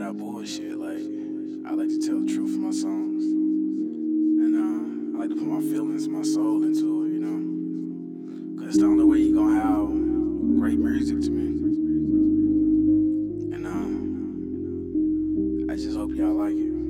without bullshit. Like, I like to tell the truth in my songs. And I like to put my feelings, my soul into it, you know? Cause it's the only way you gonna have great music to me. And I just hope y'all like it.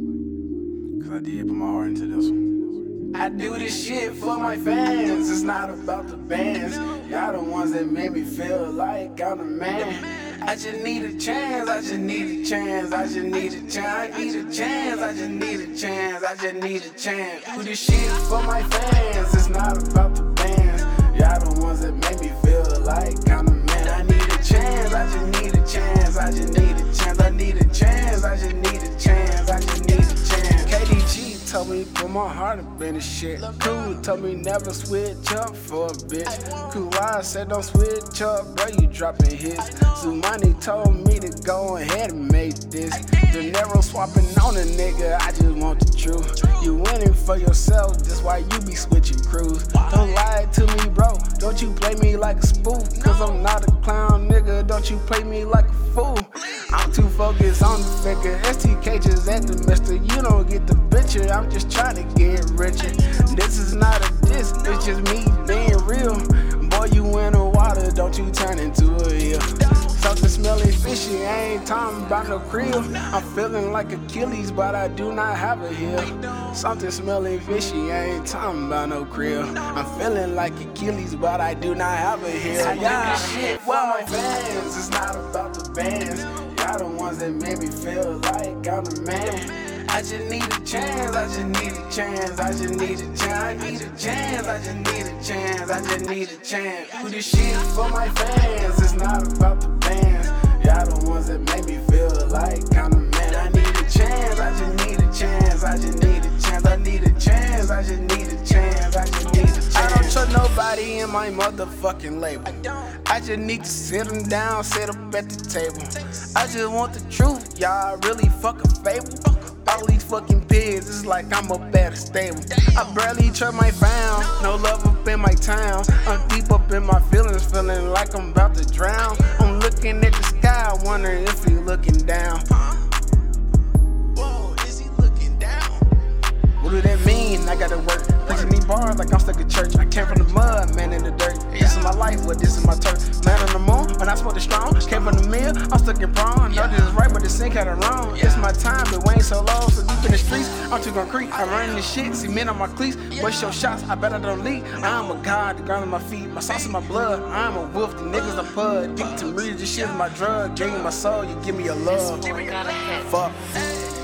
Cause I did put my heart into this one. I do this shit for my fans. It's not about the bands. Y'all the ones that made me feel like I'm the man. I just need a chance, I just need a chance, I just need a chance, I need a chance, I just need a chance, I just need a chance. Do this shit for my fans. It's not about the bands. Y'all the ones that made me feel like I'm the man. I need a chance, I just need a chance, I just need a chance, I need a chance, I just need a chance, I just need a chance. KDG told me put my heart up in the shit. Cool told me never switch up for a bitch. Cool I said don't switch up, bro, you dropping hits. Zumani told me to go ahead and make this. De Niro swapping on a nigga, I just want the truth. You winning for yourself, that's why you be switching crews. Don't lie to me, bro, don't you play me like a spoof. Cause I'm not a clown, nigga, don't you play me like a fool. I'm too focused on the figure, STK just at the mister. You don't get the picture, I'm just trying to get richer. This is not a diss, it's just me being real. Boy, you in the water, don't you turn into a hill. Something smelling fishy, I ain't talking about no crib. I'm feeling like Achilles, but I do not have a heel. Something smelling fishy, I ain't talking about no crib. I'm feeling like Achilles, but I do not have a heel. I do this shit for my fans, it's not about the bands. Y'all the ones that made me feel like I'm the man. I just need a chance, I just need a chance, I just need a chance, I need a chance, I just need a chance, I just need a chance. Do this shit for my fans, it's not about the bands. Y'all the ones that make me feel like I'm the man. I need a chance, I just need a chance, I just need a chance, I need a chance, I just need a chance, I just need a chance. I don't trust nobody in my motherfucking label. I just need to sit them down, sit up at the table. I just want the truth, y'all really fuck a fable. All these fucking pigs, it's like I'm up at a stable. I barely trust my found, no love up in my town. I'm deep up in my feelings, feeling like I'm about to drown. I'm looking at the sky, wondering if he looking down. Whoa, is he looking down? What do that mean? I gotta work. Preaching these bars like I'm stuck in church. I came from the mud, man, in the dirt. This is my life, but this is my turf. Man on the moon, when I smoke the strong. Came from the mill, I'm stuck in prawn. Know this is right, but the sink had it wrong. It's my time, but we ain't so low. So deep in the streets, I'm too concrete. I'm running this shit, see men on my cleats. Bust your shots, I bet I don't leak. I'm a god, the ground on my feet. My sauce in my blood, I'm a wolf, the niggas a pud. Deep to me, this shit is my drug. Gave me my soul, you give me your love. Fuck.